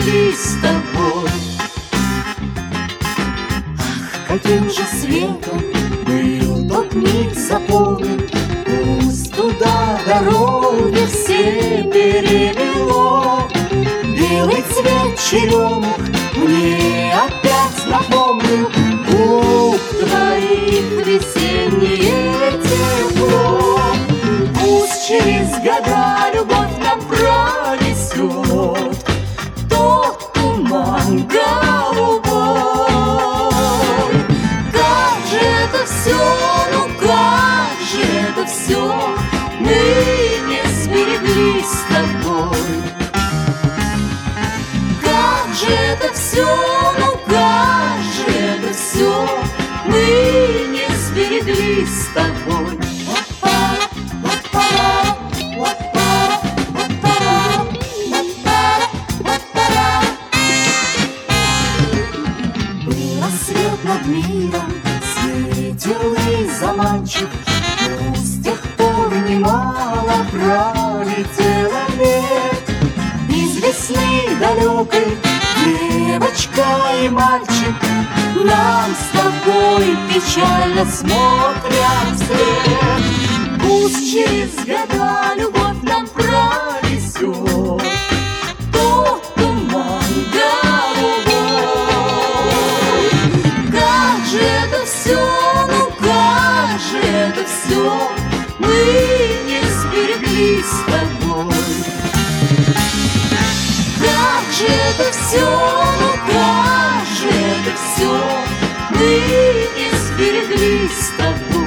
сберегли с тобой. Каким же светом был тот миг заполнен, пусть туда дороги все перевело. Белый цвет черемух мне опять напомнил губ твоих весеннее тепло. Пусть через года любовь нам пронесет тот туман голубой. Как же это все, ну как же это все мы не сберегли с тобой. Как же это все, ну как же это все мы не сберегли с тобой. Был рассвет над миром, светил и заманчив, пусть с тех пор немало пролетело лет. Из весны далекой девочка и мальчик нам с тобой печально смотрят вслед. Пусть через года любовь нам пронесет тот туман голубой. Как же это все, ну как же это все мы не сберегли с тобой. Как же это все, ну как же это все мы не сберегли с тобой.